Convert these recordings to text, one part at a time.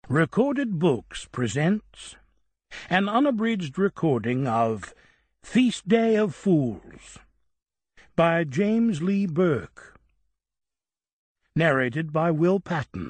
Recorded Books presents an unabridged recording of Feast Day of Fools by James Lee Burke, narrated by Will Patton.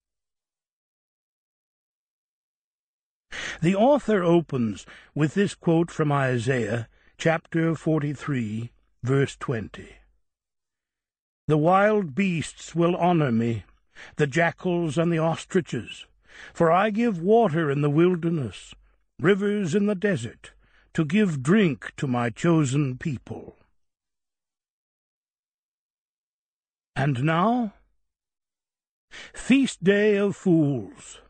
The author opens with this quote from Isaiah, chapter 43, verse 20. "The wild beasts will honor me, the jackals and the ostriches, for I give water in the wilderness, rivers in the desert, to give drink to my chosen people." And now, Feast Day of Fools.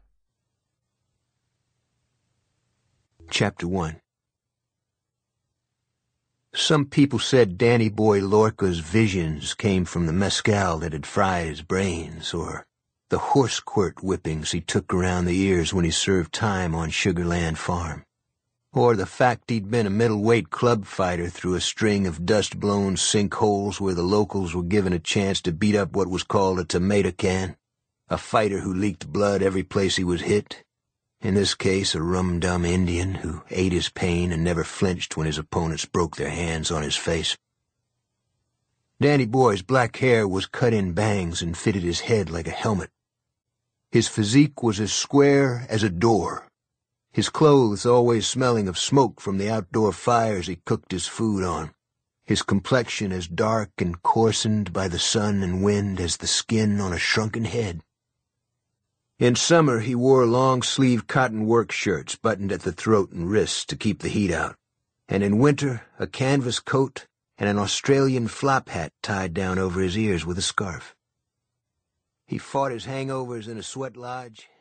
Chapter 1. Some people said Danny Boy Lorca's visions came from the mescal that had fried his brains, or the horse-quirt whippings he took around the ears when he served time on Sugarland Farm, or the fact he'd been a middleweight club fighter through a string of dust-blown sinkholes where the locals were given a chance to beat up what was called a tomato can, a fighter who leaked blood every place he was hit, in this case a rum-dum Indian who ate his pain and never flinched when his opponents broke their hands on his face. Danny Boy's black hair was cut in bangs and fitted his head like a helmet. His physique was as square as a door, his clothes always smelling of smoke from the outdoor fires he cooked his food on, his complexion as dark and coarsened by the sun and wind as the skin on a shrunken head. In summer he wore long-sleeved cotton work shirts buttoned at the throat and wrists to keep the heat out, and in winter a canvas coat and an Australian flop hat tied down over his ears with a scarf. He fought his hangovers in a sweat lodge